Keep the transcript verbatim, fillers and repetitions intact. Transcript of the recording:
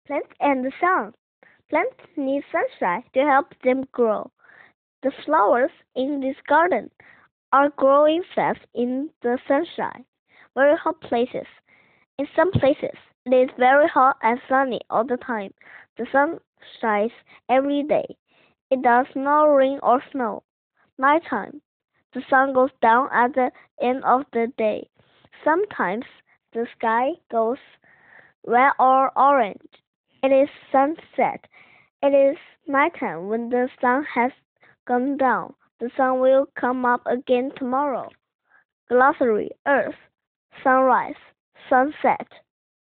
Plants and the sun. Plants need sunshine to help them grow. The flowers in this garden are growing fast in the sunshine. Very hot places. In some places, it is very hot and sunny all the time. The sun shines every day. It does not rain or snow. Nighttime. The sun goes down at the end of the day. Sometimes the sky goes red or orange. It is sunset. It is nighttime when the sun has gone down. The sun will come up again tomorrow. Glossary Earth, sunrise, sunset.